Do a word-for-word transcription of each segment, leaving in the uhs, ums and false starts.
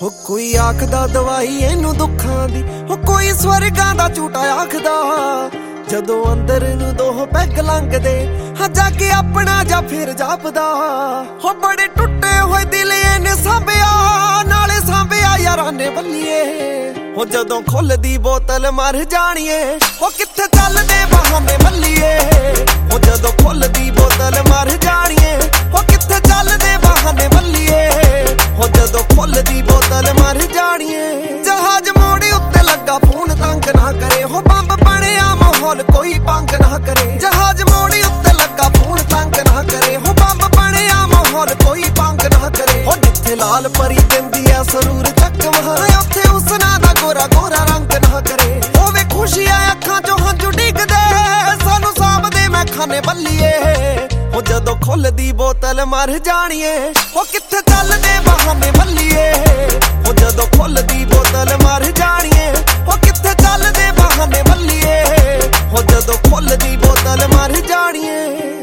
हो कोई आखदा दवाई इनू दुखां दी, हो कोई स्वर्गां दा झूठा आखदा। जदों अंदर नू दो पैग लंघदे हां जाके अपना जा फिर जापदा। हो बड़े टुटे होए दिल इने सांभिया, नाले सांभिया यारां ने बल्लिए। हो जदों खुलदी बोतल मर जाणीए, हो कित्थे चलदे बहाने बल्लिए। हो जदों खुलदी बोतल मर जाणीए, हो कित्थे चलदे बहाने बल्लिए। हो जदों खुलदी बोतल मर जाणीए। जहाज मोड़ी उत्ते लगा फोन तंग ना करे, हो बंब बनिया माहौल कोई पंग ना करे। जहाज मोड़ी उत्ते लगा फोन तंग ना करे, हो बंब बनिया माहौल कोई पंग ना करे। हो जिथे लाल परी दिंदी ऐ सरूर चकवा, उत्थे उसना दा गोरा गोरा रंग ना करे। होवे खुशियां अखां चों हंझू डिगदे, सानू सामदे मैं खाने बल्लिए। हो जदों खुलदी बोतल मर जाणीए, हो कित्थे चलदे बहाने बल्लिए। हो जदों खुलदी बोतल मर जाणीए, हो कित्थे चलदे बहाने बल्लिए। हो जदों खुलदी बोतल मर जाणीए।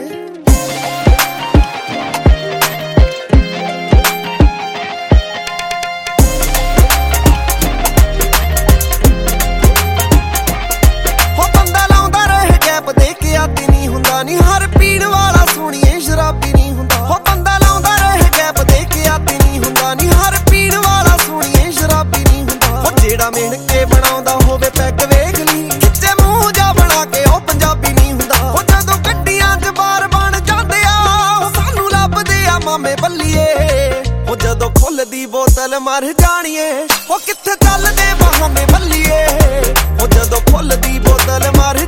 नी हर पीण वाला सोहणीए शराबी नहीं हुंदा। हो बंदा लाउंदा रहे गैप दे के आदी नहीं हुंदा। नी हर पीण वाला सोहणीए शराबी नहीं हुंदा। हो जेड़ा मेहन के बनाउंदा होवे पैग वेख ली, खिच्चे मूंह जा बना के ओ पंजाबी नहीं हुंदा। हो जदों गड्डियां च बार बन जांदे आ, सानू लभदे आ मामे बल्लिए। हो जदों खुलदी बोतल मर जाणीए, हो कित्थे चलदे बहाने बल्लिए। हो जदों खुलदी बोतल मर